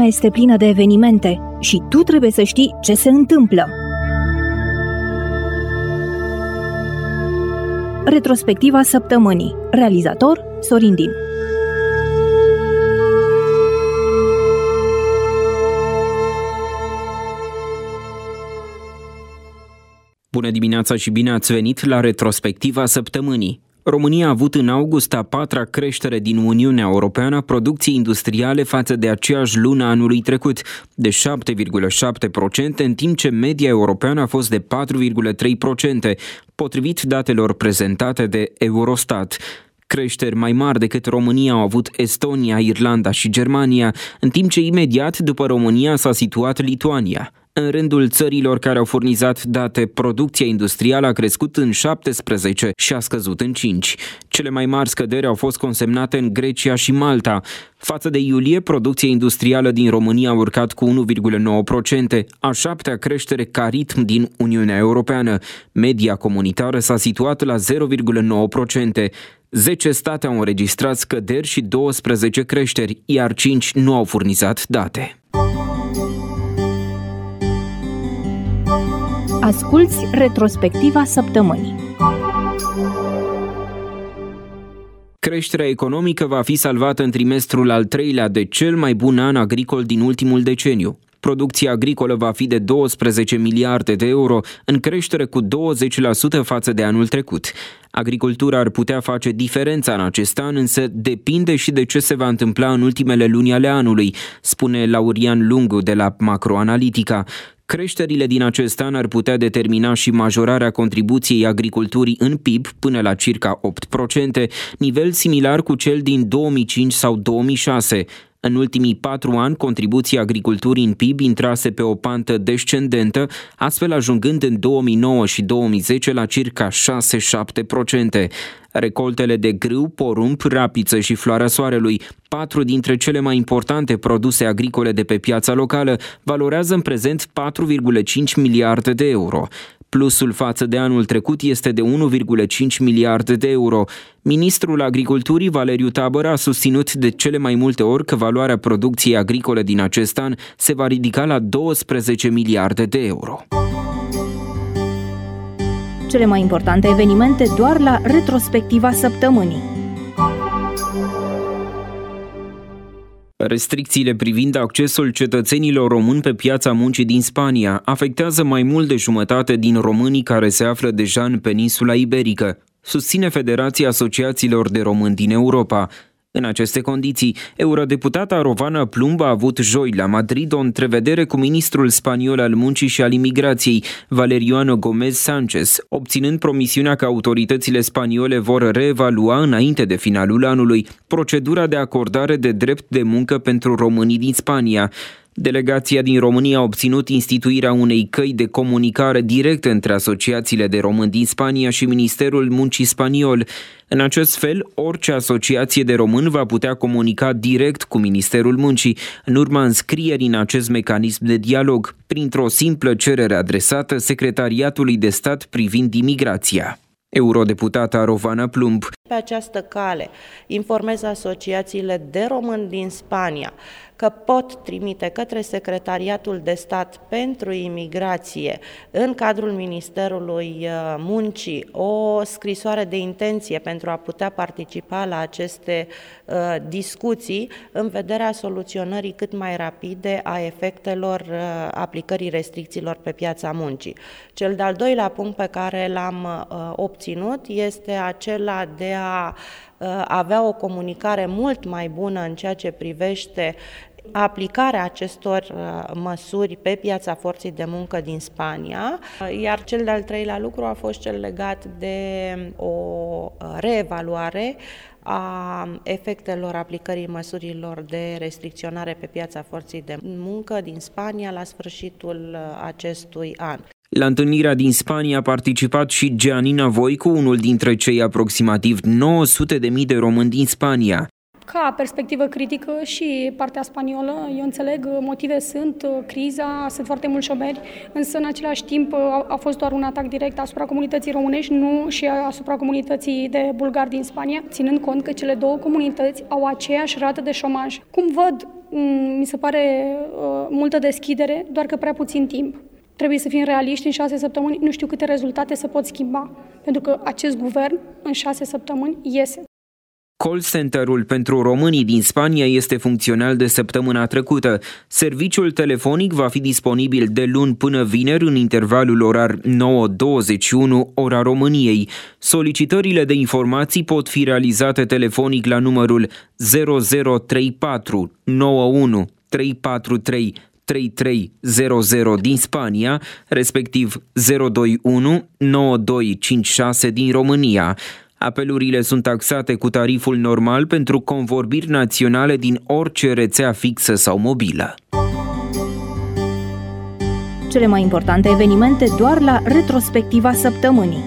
este plină de evenimente și tu trebuie să știi ce se întâmplă. Retrospectiva săptămânii. Realizator Sorin Din. Bună dimineața și bine ați venit la retrospectiva săptămânii. România a avut în august a patra creștere din Uniunea Europeană a producției industriale față de aceeași lună anului trecut, de 7,7%, în timp ce media europeană a fost de 4,3%, potrivit datelor prezentate de Eurostat. Creșteri mai mari decât România au avut Estonia, Irlanda și Germania, în timp ce imediat după România s-a situat Lituania. În rândul țărilor care au furnizat date, producția industrială a crescut în 17 și a scăzut în 5. Cele mai mari scăderi au fost consemnate în Grecia și Malta. Față de iulie, producția industrială din România a urcat cu 1,9%, a șaptea creștere ca ritm din Uniunea Europeană. Media comunitară s-a situat la 0,9%. 10 state au înregistrat scăderi și 12 creșteri, iar 5 nu au furnizat date. Asculți retrospectiva săptămânii. Creșterea economică va fi salvată în trimestrul al treilea de cel mai bun an agricol din ultimul deceniu. Producția agricolă va fi de 12 miliarde de euro, în creștere cu 20% față de anul trecut. Agricultura ar putea face diferența în acest an, însă depinde și de ce se va întâmpla în ultimele luni ale anului, spune Laurian Lungu de la Macroanalitica. Creșterile din acest an ar putea determina și majorarea contribuției agriculturii în PIB până la circa 8%, nivel similar cu cel din 2005 sau 2006. În ultimii 4 ani, contribuția agriculturii în PIB intrase pe o pantă descendentă, astfel ajungând în 2009 și 2010 la circa 6-7%. Recoltele de grâu, porumb, rapiță și floarea soarelui, 4 dintre cele mai importante produse agricole de pe piața locală, valorează în prezent 4,5 miliarde de euro. Plusul față de anul trecut este de 1,5 miliarde de euro. Ministrul Agriculturii, Valeriu Tabără, a susținut de cele mai multe ori că valoarea producției agricole din acest an se va ridica la 12 miliarde de euro. Cele mai importante evenimente doar la retrospectiva săptămânii. Restricțiile privind accesul cetățenilor români pe piața muncii din Spania afectează mai mult de jumătate din românii care se află deja în peninsula iberică, susține Federația Asociațiilor de Români din Europa. În aceste condiții, eurodeputata Rovana Plumb a avut joi la Madrid o întrevedere cu ministrul spaniol al muncii și al imigrației, Valeriano Gómez Sánchez, obținând promisiunea că autoritățile spaniole vor reevalua înainte de finalul anului procedura de acordare de drept de muncă pentru românii din Spania. Delegația din România a obținut instituirea unei căi de comunicare directă între asociațiile de români din Spania și Ministerul Muncii spaniol. În acest fel, orice asociație de români va putea comunica direct cu Ministerul Muncii, în urma înscrierii în acest mecanism de dialog, printr-o simplă cerere adresată Secretariatului de Stat privind imigrația. Eurodeputata Rovana Plumb. Pe această cale informez asociațiile de români din Spania că pot trimite către Secretariatul de Stat pentru Imigrație în cadrul Ministerului Muncii o scrisoare de intenție pentru a putea participa la aceste discuții în vederea soluționării cât mai rapide a efectelor aplicării restricțiilor pe piața muncii. Cel de-al doilea punct pe care l-am obținut este acela de a avea o comunicare mult mai bună în ceea ce privește aplicarea acestor măsuri pe piața forței de muncă din Spania, iar cel de-al treilea lucru a fost cel legat de o reevaluare a efectelor aplicării măsurilor de restricționare pe piața forței de muncă din Spania la sfârșitul acestui an. La întâlnirea din Spania a participat și Gianina Voicu, unul dintre cei aproximativ 900.000 de români din Spania. Ca perspectivă critică și partea spaniolă, eu înțeleg, motive sunt, criza, sunt foarte mulți șomeri, însă în același timp a fost doar un atac direct asupra comunității românești, nu și asupra comunității de bulgari din Spania, ținând cont că cele două comunități au aceeași rată de șomaj. Cum văd mi se pare multă deschidere, doar că prea puțin timp. Trebuie să fim realiști, în 6 săptămâni nu știu câte rezultate se pot schimba, pentru că acest guvern în 6 săptămâni iese. Call center-ul pentru românii din Spania este funcțional de săptămâna trecută. Serviciul telefonic va fi disponibil de luni până vineri în intervalul orar 9-21 ora României. Solicitările de informații pot fi realizate telefonic la numărul 0034 91 343 3300 din Spania, respectiv 021 9256 din România. Apelurile sunt taxate cu tariful normal pentru convorbiri naționale din orice rețea fixă sau mobilă. Cele mai importante evenimente doar la retrospectiva săptămânii.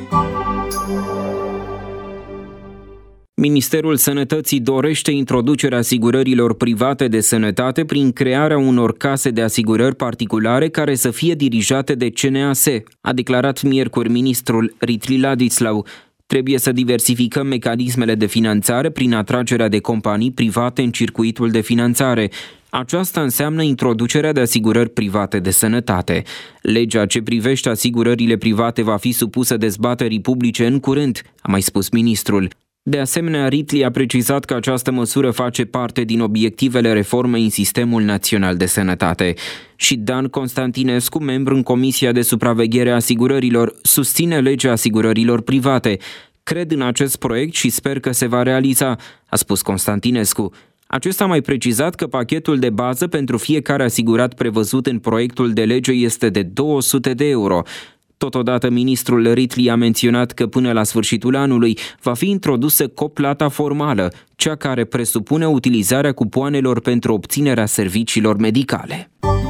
Ministerul Sănătății dorește introducerea asigurărilor private de sănătate prin crearea unor case de asigurări particulare care să fie dirijate de CNAS, a declarat miercuri ministrul Ritli Ladislau. Trebuie să diversificăm mecanismele de finanțare prin atragerea de companii private în circuitul de finanțare. Aceasta înseamnă introducerea de asigurări private de sănătate. Legea ce privește asigurările private va fi supusă dezbaterii publice în curând, a mai spus ministrul. De asemenea, Ritli a precizat că această măsură face parte din obiectivele reformei în Sistemul Național de Sănătate. Și Dan Constantinescu, membru în Comisia de Supraveghere a Asigurărilor, susține legea asigurărilor private. Cred în acest proiect și sper că se va realiza, a spus Constantinescu. Acesta a mai precizat că pachetul de bază pentru fiecare asigurat prevăzut în proiectul de lege este de 200 de euro. Totodată, ministrul Ritli a menționat că până la sfârșitul anului va fi introdusă coplata formală, cea care presupune utilizarea cupoanelor pentru obținerea serviciilor medicale.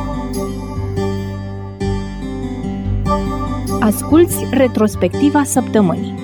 Asculți retrospectiva săptămânii.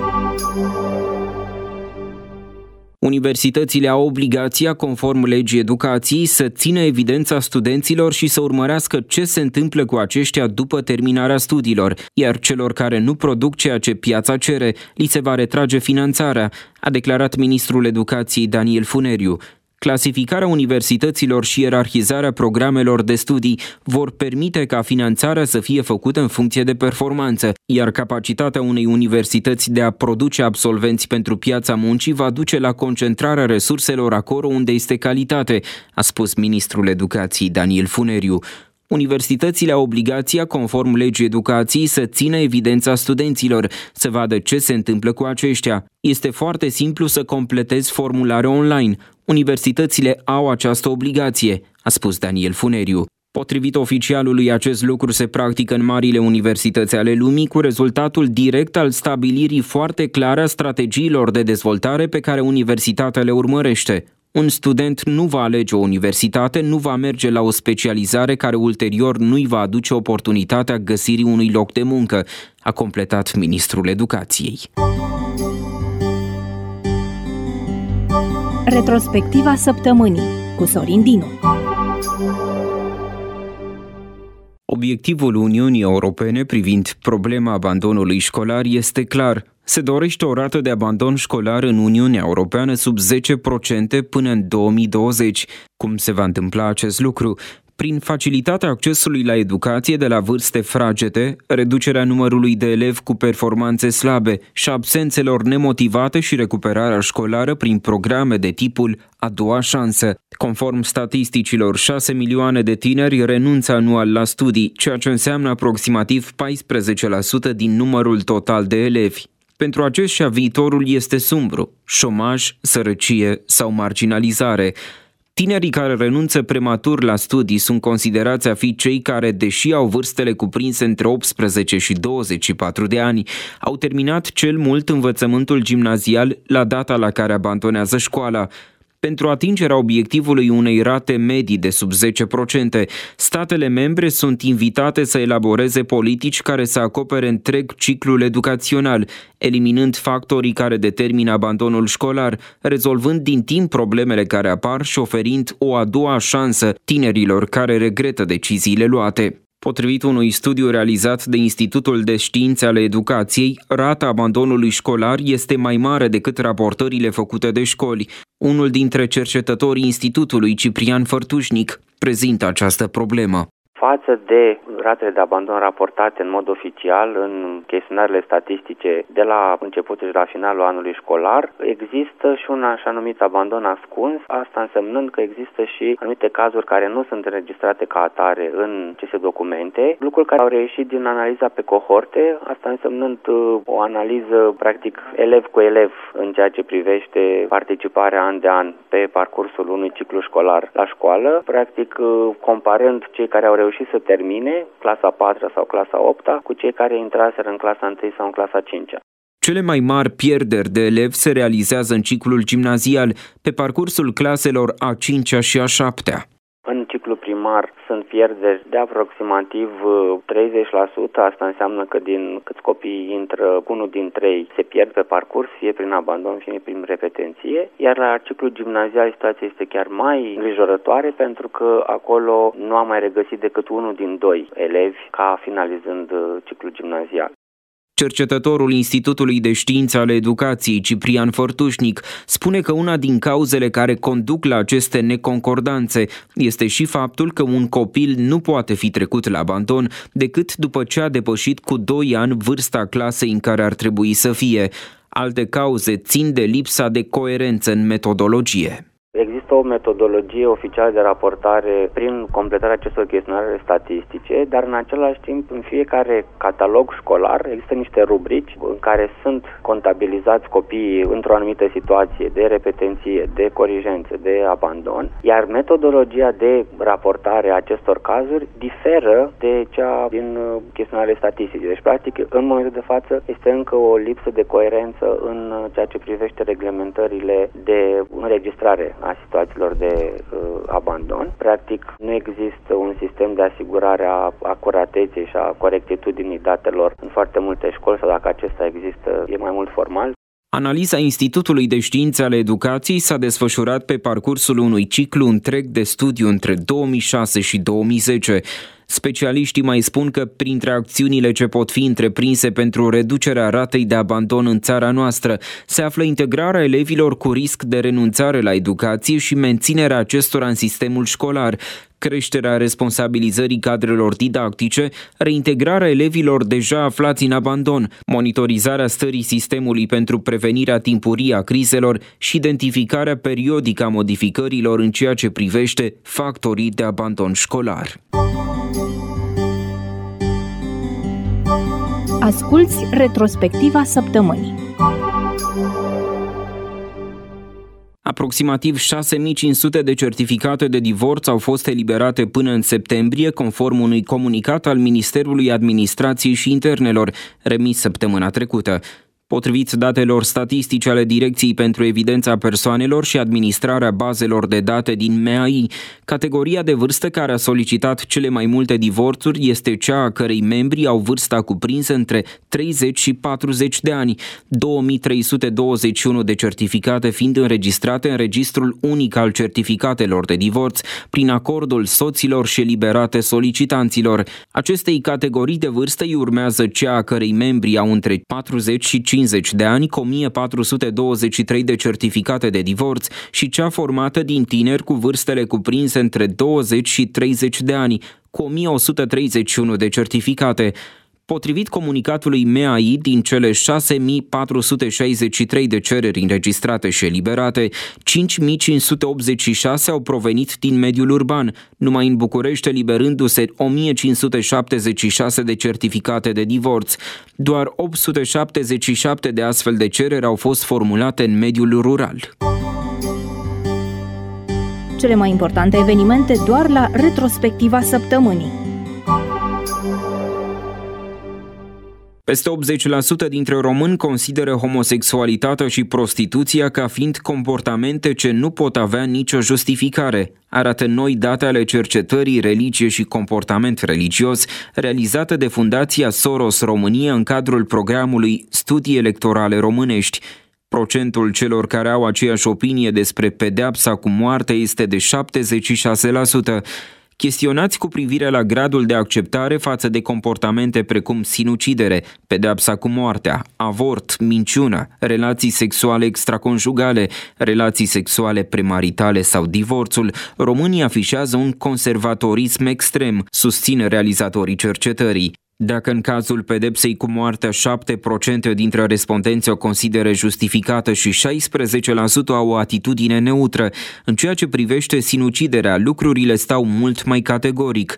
Universitățile au obligația, conform legii educației, să țină evidența studenților și să urmărească ce se întâmplă cu aceștia după terminarea studiilor, iar celor care nu produc ceea ce piața cere, li se va retrage finanțarea, a declarat ministrul educației Daniel Funeriu. Clasificarea universităților și ierarhizarea programelor de studii vor permite ca finanțarea să fie făcută în funcție de performanță, iar capacitatea unei universități de a produce absolvenți pentru piața muncii va duce la concentrarea resurselor acolo unde este calitate, a spus ministrul educației Daniel Funeriu. Universitățile au obligația, conform legii educației, să țină evidența studenților, să vadă ce se întâmplă cu aceștia. Este foarte simplu să completezi formulare online. Universitățile au această obligație, a spus Daniel Funeriu. Potrivit oficialului, acest lucru se practică în marile universități ale lumii, cu rezultatul direct al stabilirii foarte clare a strategiilor de dezvoltare pe care universitatea le urmărește. Un student nu va alege o universitate, nu va merge la o specializare care ulterior nu îi va aduce oportunitatea găsirii unui loc de muncă, a completat ministrul educației. Retrospectiva săptămânii cu Sorin Dinu. Obiectivul Uniunii Europene privind problema abandonului școlar este clar. Se dorește o rată de abandon școlar în Uniunea Europeană sub 10% până în 2020. Cum se va întâmpla acest lucru? Prin facilitatea accesului la educație de la vârste fragede, reducerea numărului de elevi cu performanțe slabe și absențelor nemotivate și recuperarea școlară prin programe de tipul a doua șansă. Conform statisticilor, 6 milioane de tineri renunță anual la studii, ceea ce înseamnă aproximativ 14% din numărul total de elevi. Pentru aceștia viitorul este sumbru, șomaj, sărăcie sau marginalizare. Tinerii care renunță prematur la studii sunt considerați a fi cei care, deși au vârstele cuprinse între 18 și 24 de ani, au terminat cel mult învățământul gimnazial la data la care abandonează școala. Pentru atingerea obiectivului unei rate medii de sub 10%, statele membre sunt invitate să elaboreze politici care să acopere întreg ciclul educațional, eliminând factorii care determină abandonul școlar, rezolvând din timp problemele care apar și oferind o a doua șansă tinerilor care regretă deciziile luate. Potrivit unui studiu realizat de Institutul de Științe ale Educației, rata abandonului școlar este mai mare decât raportările făcute de școli. Unul dintre cercetătorii Institutului, Ciprian Fărtușnic, prezintă această problemă. Față de ratele de abandon raportate în mod oficial în chestionarele statistice de la începutul și la finalul anului școlar, există și un așa numit abandon ascuns, asta însemnând că există și anumite cazuri care nu sunt înregistrate ca atare în aceste documente, lucruri care au reieșit din analiza pe cohorte, asta însemnând o analiză practic elev cu elev în ceea ce privește participarea an de an pe parcursul unui ciclu școlar la școală, practic comparând cei care au reușit să termine clasa 4 sau clasa 8 cu cei care intraseră în clasa 1 sau în clasa 5. Cele mai mari pierderi de elevi se realizează în ciclul gimnazial, pe parcursul claselor a 5-a și a 7-a. În ciclu primar sunt pierderi de aproximativ 30%, asta înseamnă că din câți copii intră, unul din 3 se pierd pe parcurs, fie prin abandon, fie prin repetenție, iar la ciclul gimnazial situația este chiar mai îngrijorătoare pentru că acolo nu am mai regăsit decât unul din 2 elevi ca finalizând ciclul gimnazial. Cercetătorul Institutului de Științe ale Educației, Ciprian Fărtușnic, spune că una din cauzele care conduc la aceste neconcordanțe este și faptul că un copil nu poate fi trecut la abandon decât după ce a depășit cu 2 ani vârsta clasei în care ar trebui să fie. Alte cauze țin de lipsa de coerență în metodologie. Există o metodologie oficială de raportare prin completarea acestor chestionare statistice, dar în același timp în fiecare catalog școlar există niște rubrici în care sunt contabilizați copiii într-o anumită situație de repetenție, de corigență, de abandon, iar metodologia de raportare a acestor cazuri diferă de cea din chestionarele statistice. Deci, practic, în momentul de față este încă o lipsă de coerență în ceea ce privește reglementările de înregistrare a situațiilor de abandon. Practic, nu există un sistem de asigurare a acurateței și a corectitudinii datelor în foarte multe școli, sau dacă acesta există, e mai mult formal. Analiza Institutului de Științe ale Educației s-a desfășurat pe parcursul unui ciclu întreg de studiu între 2006 și 2010. Specialiștii mai spun că printre acțiunile ce pot fi întreprinse pentru reducerea ratei de abandon în țara noastră se află integrarea elevilor cu risc de renunțare la educație și menținerea acestora în sistemul școlar, creșterea responsabilizării cadrelor didactice, reintegrarea elevilor deja aflați în abandon, monitorizarea stării sistemului pentru prevenirea timpurie a crizelor și identificarea periodică a modificărilor în ceea ce privește factorii de abandon școlar. Asculți retrospectiva săptămânii. Aproximativ 6500 de certificate de divorț au fost eliberate până în septembrie, conform unui comunicat al Ministerului Administrației și Internelor, remis săptămâna trecută. Potrivit datelor statistice ale Direcției pentru Evidența Persoanelor și Administrarea Bazelor de Date din MAI, categoria de vârstă care a solicitat cele mai multe divorțuri este cea a cărei membri au vârsta cuprinsă între 30 și 40 de ani, 2321 de certificate fiind înregistrate în Registrul Unic al Certificatelor de Divorț, prin acordul soților și eliberate solicitanților. Acestei categorii de vârstă îi urmează cea a cărei membri au între 40 și 50 de ani, cu 1423 de certificate de divorț, și cea formată din tineri cu vârstele cuprinse între 20 și 30 de ani, cu 1131 de certificate. Potrivit comunicatului MAI, din cele 6463 de cereri înregistrate și eliberate, 5586 au provenit din mediul urban, numai în București eliberându-se 1576 de certificate de divorț. Doar 877 de astfel de cereri au fost formulate în mediul rural. Cele mai importante evenimente doar la retrospectiva săptămânii. Peste 80% dintre români consideră homosexualitatea și prostituția ca fiind comportamente ce nu pot avea nicio justificare, arată noi date ale cercetării Religie și comportament religios, realizată de Fundația Soros România în cadrul programului Studii Electorale Românești. Procentul celor care au aceeași opinie despre pedeapsa cu moartea este de 76%. Chestionați cu privire la gradul de acceptare față de comportamente precum sinucidere, pedeapsa cu moartea, avort, minciună, relații sexuale extraconjugale, relații sexuale premaritale sau divorțul, românii afișează un conservatorism extrem, susțin realizatorii cercetării. Dacă în cazul pedepsei cu moartea 7% dintre respondenți o consideră justificată și 16% au o atitudine neutră, în ceea ce privește sinuciderea, lucrurile stau mult mai categoric.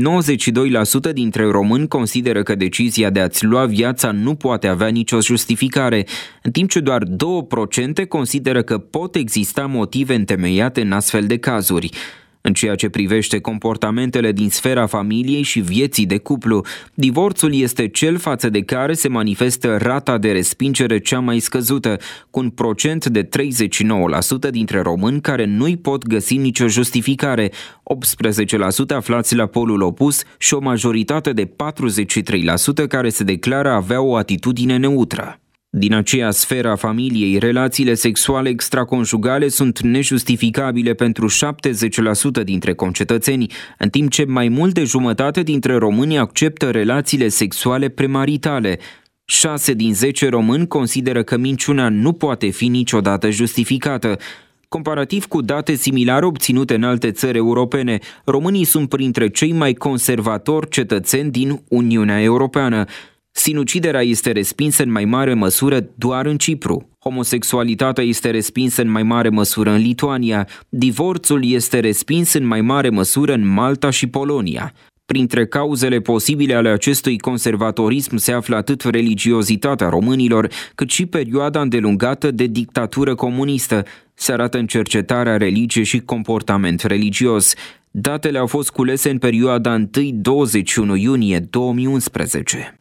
92% dintre români consideră că decizia de a-ți lua viața nu poate avea nicio justificare, în timp ce doar 2% consideră că pot exista motive întemeiate în astfel de cazuri. În ceea ce privește comportamentele din sfera familiei și vieții de cuplu, divorțul este cel față de care se manifestă rata de respingere cea mai scăzută, cu un procent de 39% dintre români care nu-i pot găsi nicio justificare, 18% aflați la polul opus și o majoritate de 43% care se declară a avea o atitudine neutră. Din aceea sferă a familiei, relațiile sexuale extraconjugale sunt nejustificabile pentru 70% dintre concetățeni, în timp ce mai mult de jumătate dintre români acceptă relațiile sexuale premaritale. 6 din 10 români consideră că minciuna nu poate fi niciodată justificată. Comparativ cu date similare obținute în alte țări europene, românii sunt printre cei mai conservatori cetățeni din Uniunea Europeană. Sinuciderea este respinsă în mai mare măsură doar în Cipru. Homosexualitatea este respinsă în mai mare măsură în Lituania. Divorțul este respins în mai mare măsură în Malta și Polonia. Printre cauzele posibile ale acestui conservatorism se află atât religiozitatea românilor, cât și perioada îndelungată de dictatură comunistă, se arată în cercetarea Religie și comportament religios. Datele au fost culese în perioada 1-21 iunie 2011.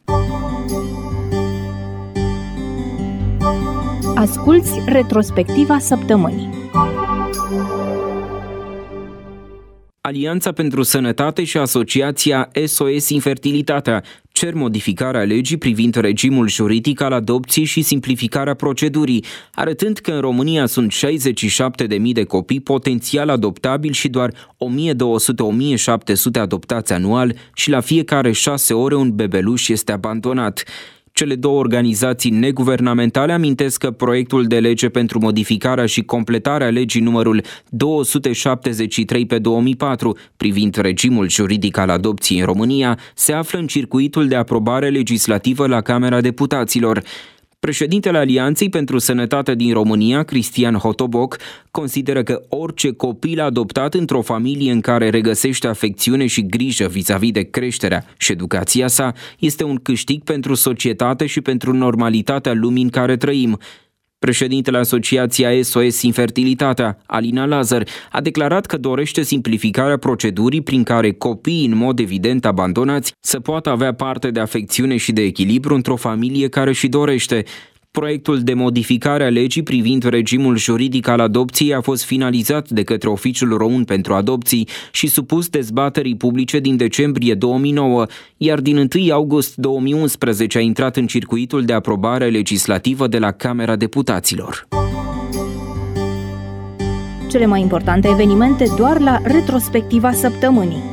Asculți retrospectiva săptămânii. Alianța pentru Sănătate și Asociația SOS Infertilitatea cer modificarea legii privind regimul juridic al adopției și simplificarea procedurii, arătând că în România sunt 67.000 de copii potențial adoptabili și doar 1.200-1.700 adoptați anual și la fiecare 6 ore un bebeluș este abandonat. Cele două organizații neguvernamentale amintesc că proiectul de lege pentru modificarea și completarea legii numărul 273/2004 privind regimul juridic al adopției în România se află în circuitul de aprobare legislativă la Camera Deputaților. Președintele Alianței pentru Sănătate din România, Cristian Hotoboc, consideră că orice copil adoptat într-o familie în care regăsește afecțiune și grijă vis-a-vis de creșterea și educația sa este un câștig pentru societate și pentru normalitatea lumii în care trăim. Președintele Asociației SOS Infertilitatea, Alina Lazar, a declarat că dorește simplificarea procedurii prin care copiii în mod evident abandonați să poată avea parte de afecțiune și de echilibru într-o familie care și dorește. Proiectul de modificare a legii privind regimul juridic al adopției a fost finalizat de către Oficiul Român pentru Adopții și supus dezbaterii publice din decembrie 2009, iar din 1 august 2011 a intrat în circuitul de aprobare legislativă de la Camera Deputaților. Cele mai importante evenimente doar la retrospectiva săptămânii.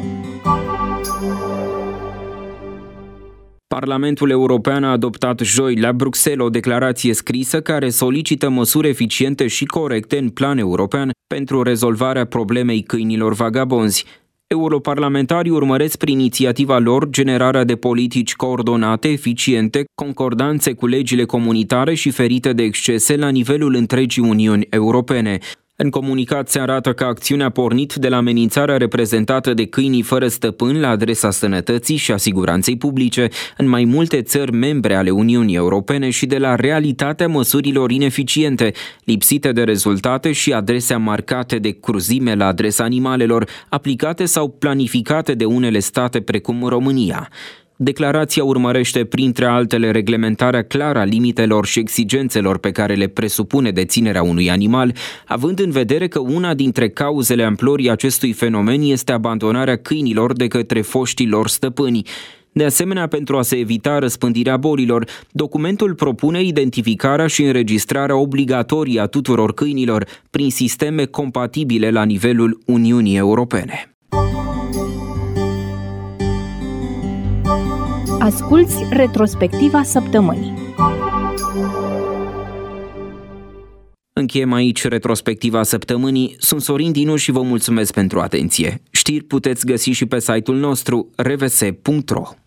Parlamentul European a adoptat joi la Bruxelles o declarație scrisă care solicită măsuri eficiente și corecte în plan european pentru rezolvarea problemei câinilor vagabonzi. Europarlamentarii urmăresc prin inițiativa lor generarea de politici coordonate, eficiente, concordanțe cu legile comunitare și ferite de excese la nivelul întregii Uniuni Europene. În comunicat se arată că acțiunea a pornit de la amenințarea reprezentată de câinii fără stăpân la adresa sănătății și a siguranței publice în mai multe țări membre ale Uniunii Europene și de la realitatea măsurilor ineficiente, lipsite de rezultate și adrese marcate de cruzime la adresa animalelor, aplicate sau planificate de unele state precum România. Declarația urmărește, printre altele, reglementarea clară a limitelor și exigențelor pe care le presupune deținerea unui animal, având în vedere că una dintre cauzele amplorii acestui fenomen este abandonarea câinilor de către foștii lor stăpâni. De asemenea, pentru a se evita răspândirea bolilor, documentul propune identificarea și înregistrarea obligatorie a tuturor câinilor prin sisteme compatibile la nivelul Uniunii Europene. Asculți retrospectiva săptămânii. Încheiem aici retrospectiva săptămânii. Sunt Sorin Dinu și vă mulțumesc pentru atenție. Știri puteți găsi și pe site-ul nostru rvs.ro.